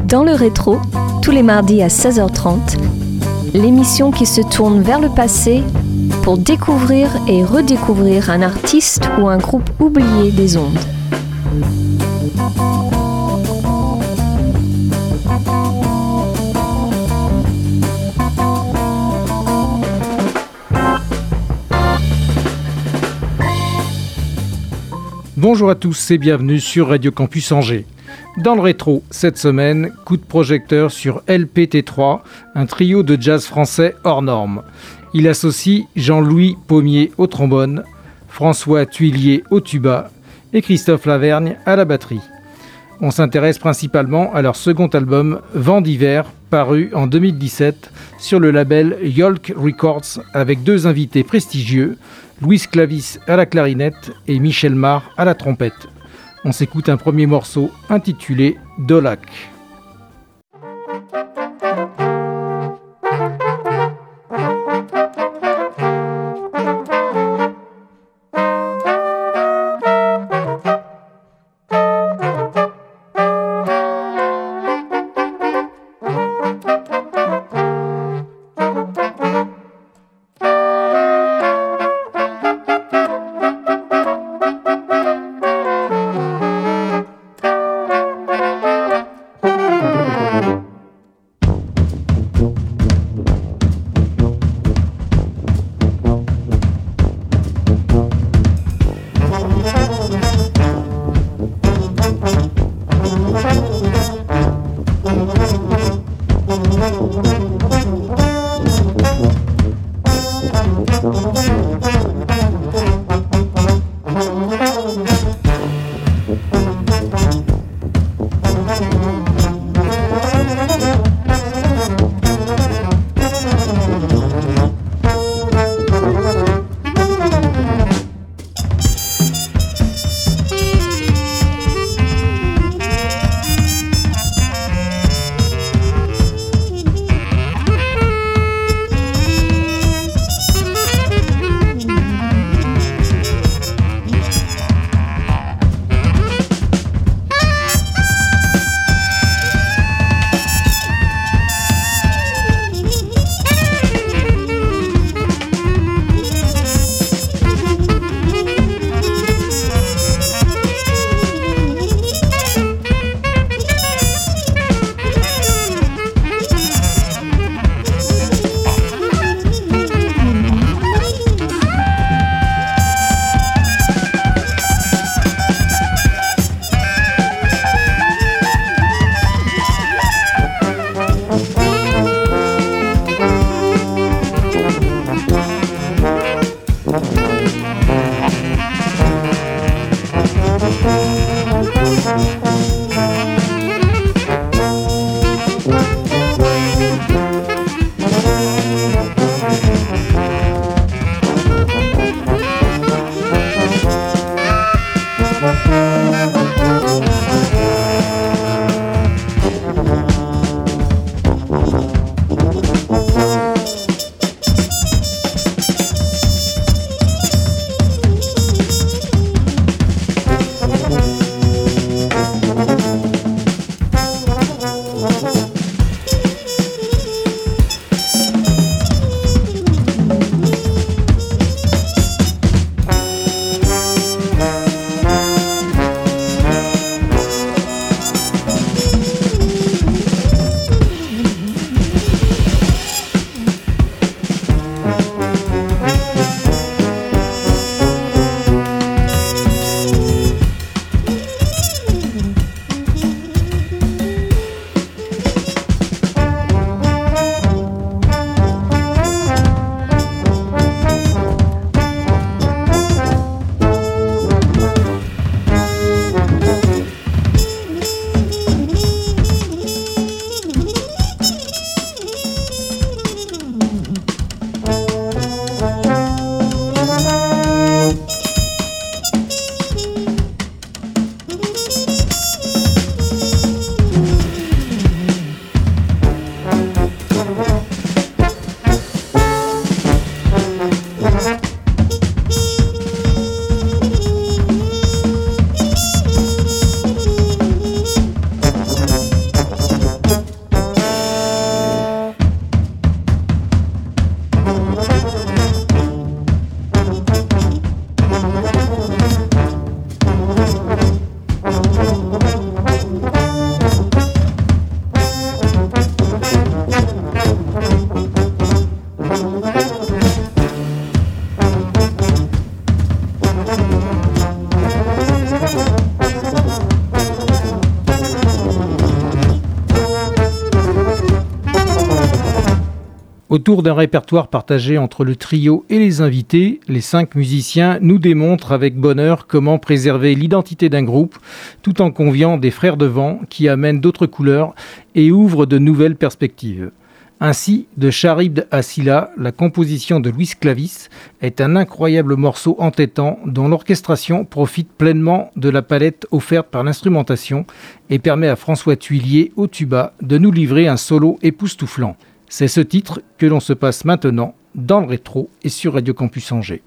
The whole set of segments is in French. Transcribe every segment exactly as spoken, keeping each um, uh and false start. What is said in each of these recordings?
Dans le rétro, tous les mardis à seize heures trente, l'émission qui se tourne vers le passé pour découvrir et redécouvrir un artiste ou un groupe oublié des ondes. Bonjour à tous et bienvenue sur Radio Campus Angers. Dans le rétro, cette semaine, coup de projecteur sur L P T trois, un trio de jazz français hors norme. Il associe Jean-Louis Pommier au trombone, François Thuillier au tuba et Christophe Lavergne à la batterie. On s'intéresse principalement à leur second album Vent d'hiver, paru en deux mille dix-sept sur le label Yolk Records avec deux invités prestigieux, Louis Clavis à la clarinette et Michel Mar à la trompette. On s'écoute un premier morceau intitulé Dolac. Thank Autour d'un répertoire partagé entre le trio et les invités, les cinq musiciens nous démontrent avec bonheur comment préserver l'identité d'un groupe tout en conviant des frères de vent qui amènent d'autres couleurs et ouvrent de nouvelles perspectives. Ainsi, de Charybde à Scylla, la composition de Luis Clavis est un incroyable morceau entêtant dont l'orchestration profite pleinement de la palette offerte par l'instrumentation et permet à François Thuillier au tuba de nous livrer un solo époustouflant. C'est ce titre que l'on se passe maintenant dans le rétro et sur Radio Campus Angers.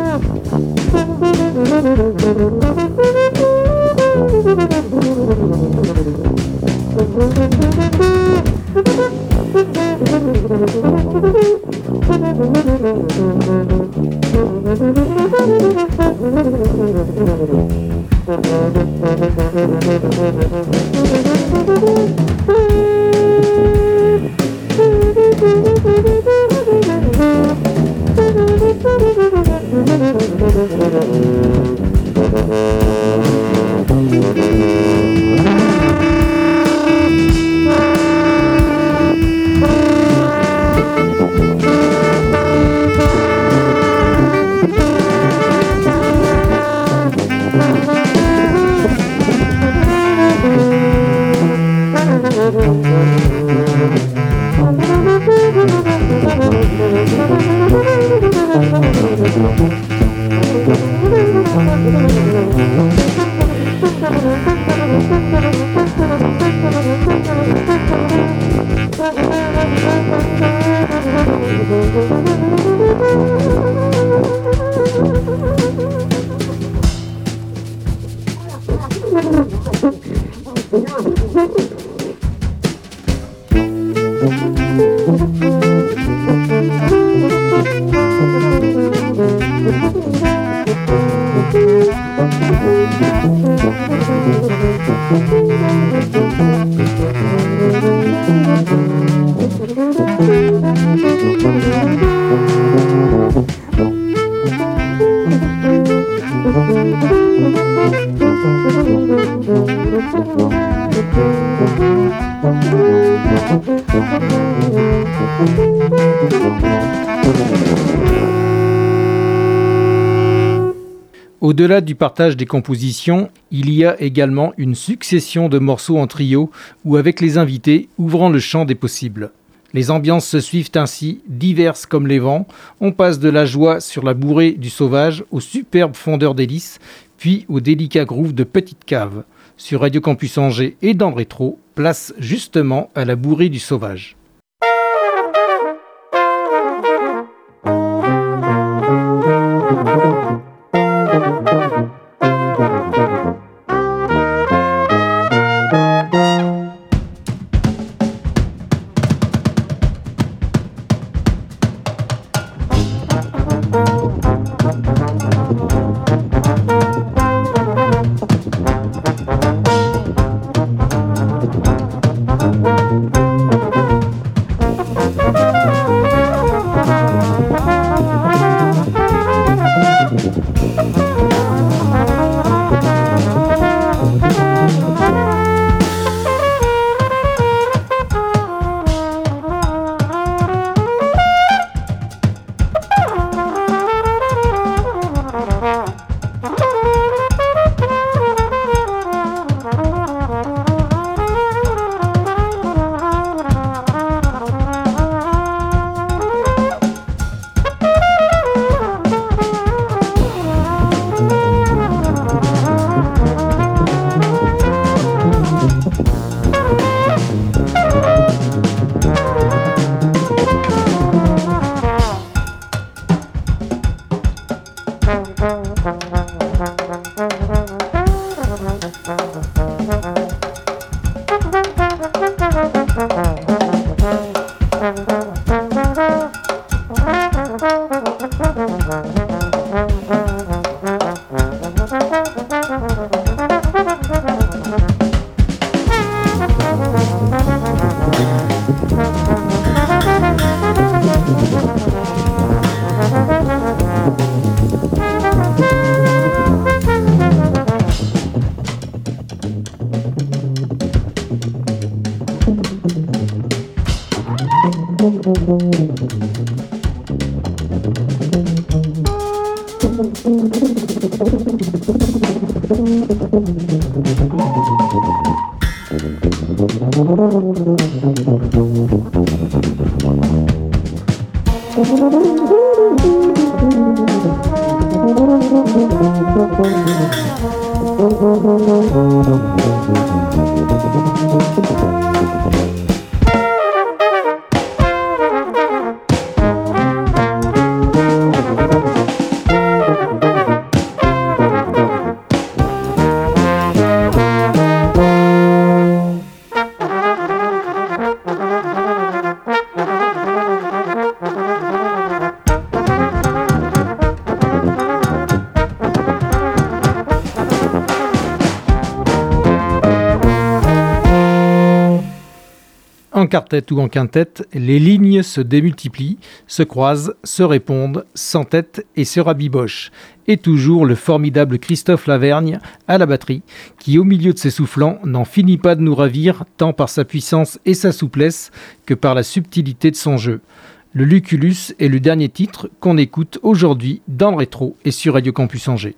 Au-delà du partage des compositions, il y a également une succession de morceaux en trio ou avec les invités ouvrant le champ des possibles. Les ambiances se suivent ainsi, diverses comme les vents. On passe de la joie sur la bourrée du sauvage au superbe fondeur d'hélice, puis au délicat groove de Petite Cave. Sur Radio Campus Angers et dans le rétro, place justement à la bourrée du sauvage. En quartet ou en quintette, les lignes se démultiplient, se croisent, se répondent, s'entêtent et se rabibochent. Et toujours le formidable Christophe Lavergne à la batterie, qui au milieu de ses soufflants n'en finit pas de nous ravir, tant par sa puissance et sa souplesse que par la subtilité de son jeu. Le Lucullus est le dernier titre qu'on écoute aujourd'hui dans le rétro et sur Radio Campus Angers.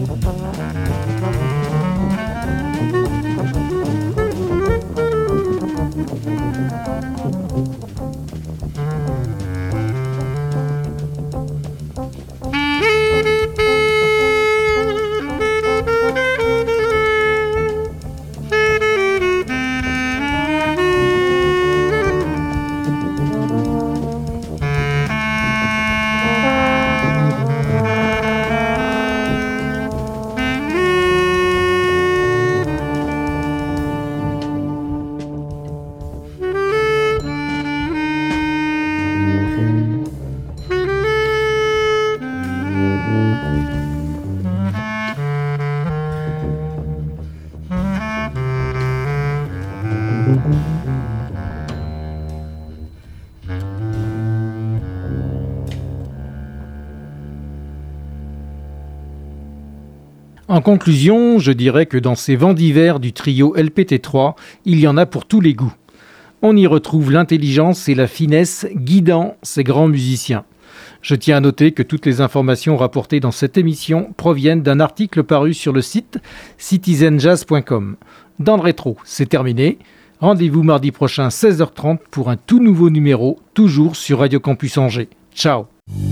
En conclusion, je dirais que dans ces vents d'hiver du trio L P T trois, il y en a pour tous les goûts. On y retrouve l'intelligence et la finesse guidant ces grands musiciens. Je tiens à noter que toutes les informations rapportées dans cette émission proviennent d'un article paru sur le site citizen jazz point com. Dans le rétro, c'est terminé. Rendez-vous mardi prochain seize heures trente pour un tout nouveau numéro, toujours sur Radio Campus Angers. Ciao.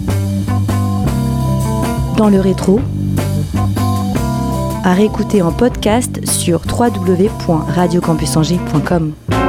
Dans le rétro, à réécouter en podcast sur w w w point radio campus angers point com.